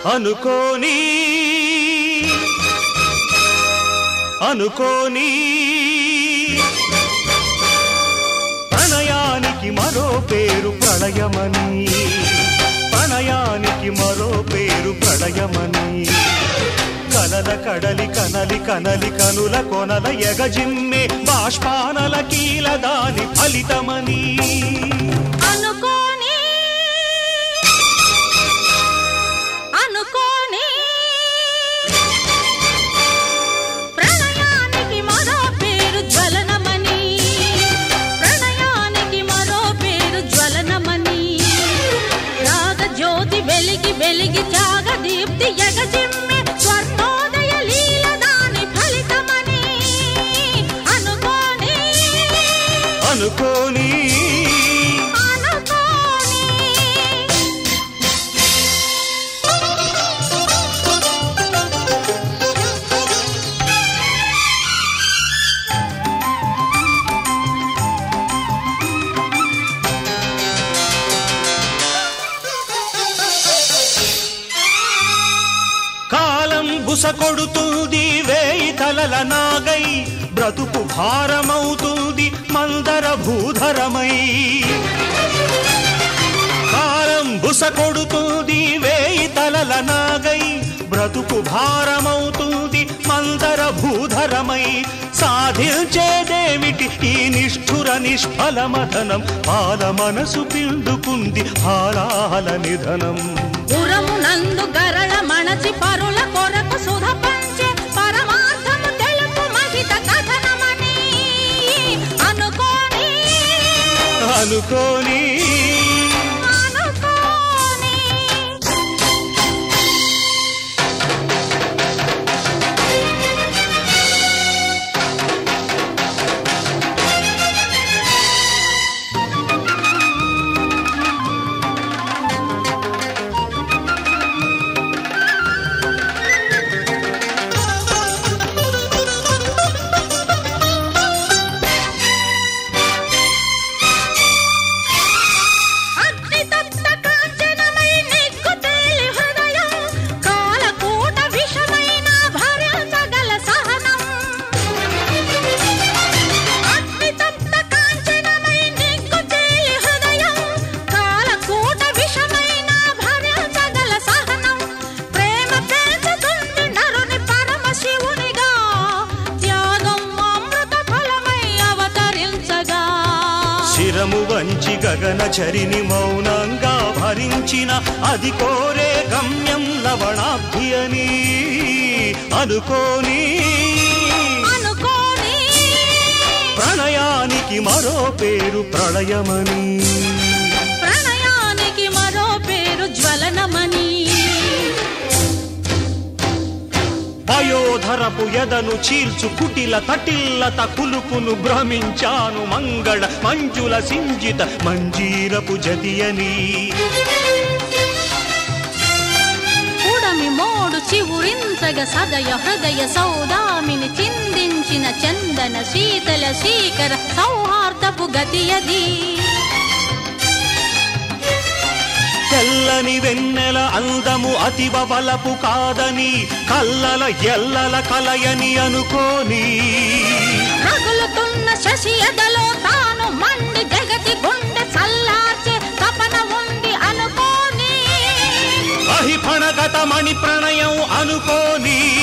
అనుకోని అనుకోని ప్రణయానికి మరో పేరు ప్రళయమని, ప్రణయానికి మరో పేరు ప్రళయమని. కలల కడలి కనలి కనలి కనుల కొనల ఎగజిమ్మే బాష్పానల కీల దాని ఫలితమని. అనుకోని అనుకోని ప్రణయానికి మరో పేరు జ్వలనమని, ప్రణయానికి మరో పేరు జ్వలనమని. రాగ జ్యోతి వెలిగి వెలిగి త్యాగ దీప్తి ఎగజిమ్మే స్వర్ణోదయ లీల దాని ఫలితమని. అనుకోని అనుకోని కాలం బుస కొడుతుంది వేయి తలల నాగై, బ్రతుకు భారమవుతుంది మందర భూధరమై. కాలం బుస కొడుతుంది వేయి తలల నాగై, బ్రతుకు భారమవుతుంది మందర భూధరమై. సాధించేదేమిటి ఈ నిష్ఠుర నిష్ఫలమధనం, పాల మనసు పిండుకుంది హారాల నిధనం. పురమునందు గరళ మణచి పరుల కొరకు సుధ పంచే పరమార్థము తెలుపు మహిత కథనమని. అనుకోని అనుకోని అనుకోని శిరము వంచి గగన చరిని మౌనంగా భరించిన అది కోరే గమ్యం లవణాబ్ధి అని. అనుకోని అనుకోని ప్రణయానికి మరో పేరు ప్రళయమని, ప్రణయానికి మరో పేరు జ్వలనమని. పయోధరపు ఎదను చీల్చు కుటిల తటిల్లత కులుకును భ్రమించాను మంగళ మంజుల సింజిత మంజీరపు జతియని. ఉడమి మోడు చివురించగ సదయ హృదయ సౌదామిని చిందించిన చందన శీతల శీకర సౌహార్దపు గతియది. తెల్లని వెన్నెల అందము అతివ బలపు కాదని, కల్లల ఎల్లల కలయని అనుకోని. రగులుతున్న శశి ఎదలో తాను మండి జగతి గుండె చల్లార్చే తపన ఉంది. అనుకోని అహిఫణగత మణి ప్రణయం అనుకోని.